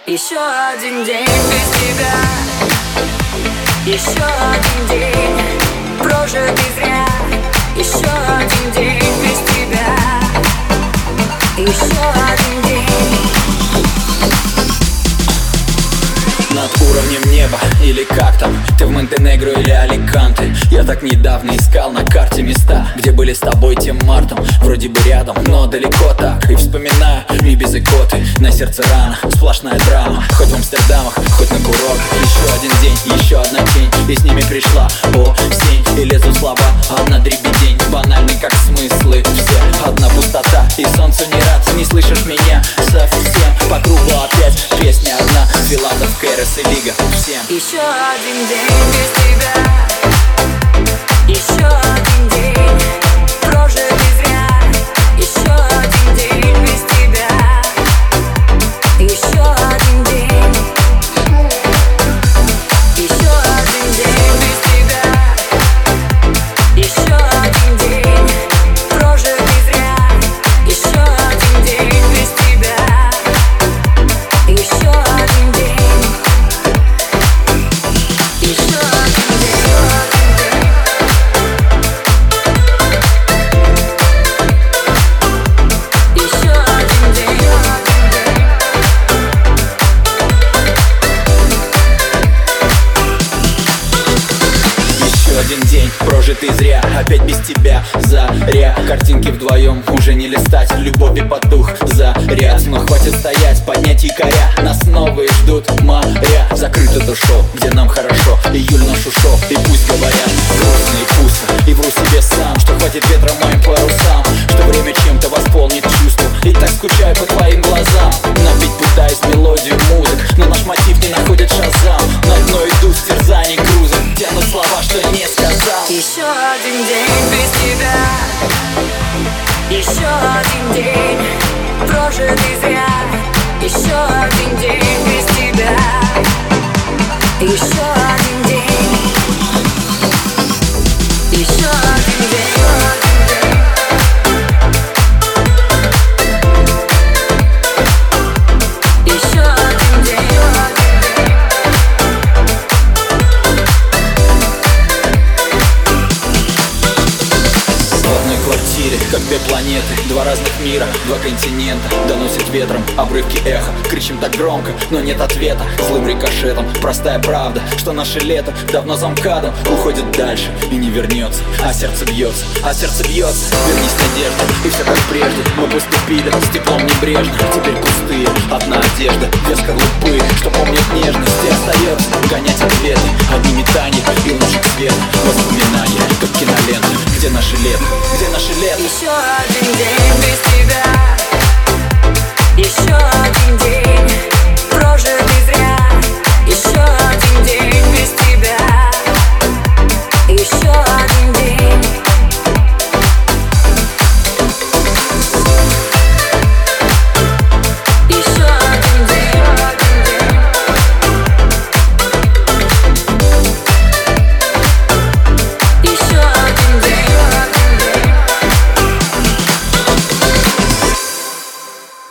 Еще один день без тебя, еще один день прожитый зря. Еще один день без тебя, еще один день. Над уровнем неба, или как там, ты в Монтенегро или Аликанте. Я так недавно искал на карте места, где были с тобой тем мартом. Вроде бы рядом, но далеко так. И вспоминаю, и без икоты, на сердце рана, сплошная драма. Хоть в Амстердамах, хоть на курорт. Еще один день, еще одна тень, и с ними пришла осень. И лезут слова, одна дребедень, банальный как смыслы все. Одна пустота, и солнцу не рад. Не слышишь меня совсем, по кругу опять песня одна. Филатов, Кэрос и Лига, всем. Еще один день без тебя, еще один день прожитый зря. Еще один день без тебя, еще один день. Еще один день без тебя, еще один день прожитый зря. Еще один день без тебя, еще один день. Один день прожитый зря, опять без тебя заря. Картинки вдвоем уже не листать, любовь и потух заряд. Но хватит стоять, поднять якоря, нас новые ждут моря. Закрыто то шоу, где нам хорошо, июль наш ушел. И пусть говорят грустные пусто, и вру себе сам, что хватит ветра моим парусам, что время чем-то восполнит чувство. И так скучаю по твоим глазам, напить пытаюсь мелодию музык, но наш мотив не находит шазам. На дно иду с терзаний грузом, тянут слова, что не сказал. Еще один день без тебя, еще один день прожитый зря. Еще один день без тебя, еще один день. Еще один день. Как две планеты, два разных мира, два континента. Доносит ветром обрывки эха, кричим так громко, но нет ответа. Злым рикошетом, простая правда, что наше лето давно за МКАДом уходит дальше и не вернется. А сердце бьется, вернись надежда, и все как прежде. Мы поступили с теплом небрежно, теперь пустые, одна одежда, две скорлупы, что помнят нежность. И остается гонять ответы, одни метания и лучик света. Воспоминания, как кинолента, где наше лето, где наше лето. Еще один день без тебя, еще